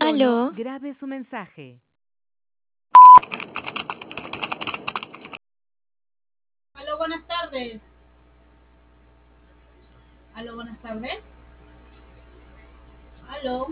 tono, Aló. grabe su mensaje. Aló, buenas tardes. Aló, buenas tardes. Aló.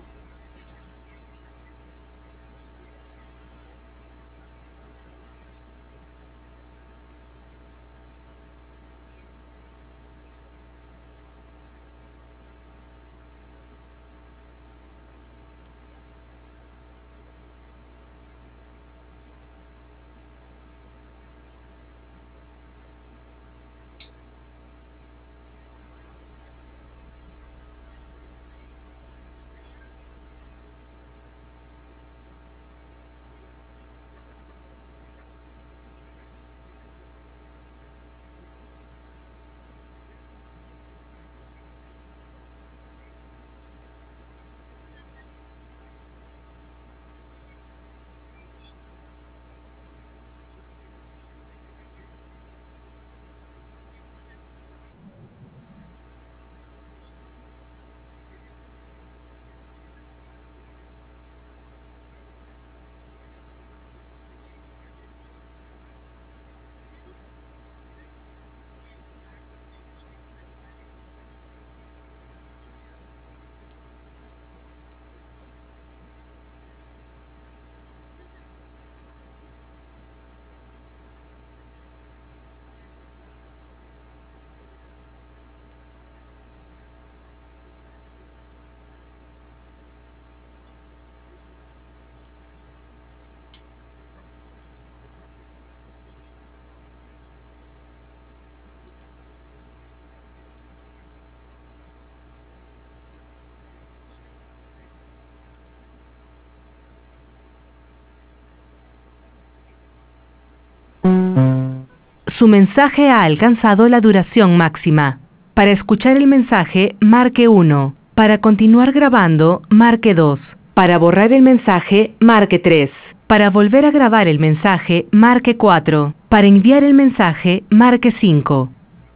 Su mensaje ha alcanzado la duración máxima. Para escuchar el mensaje, marque 1. Para continuar grabando, marque 2. Para borrar el mensaje, marque 3. Para volver a grabar el mensaje, marque 4. Para enviar el mensaje, marque 5.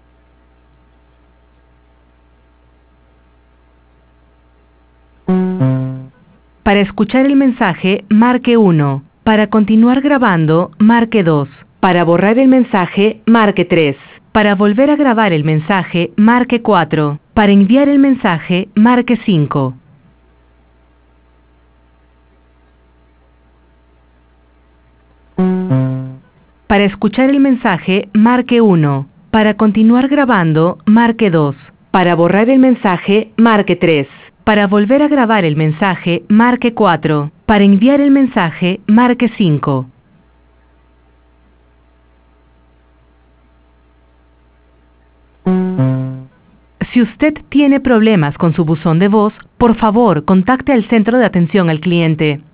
Para escuchar el mensaje, marque 1. Para continuar grabando, marque 2. Para borrar el mensaje, marque 3. Para volver a grabar el mensaje, marque 4. Para enviar el mensaje, marque 5. Para escuchar el mensaje, marque 1. Para continuar grabando, marque 2. Para borrar el mensaje, marque 3. Para volver a grabar el mensaje, marque 4. Para enviar el mensaje, marque 5. Si usted tiene problemas con su buzón de voz, por favor, contacte al centro de atención al cliente.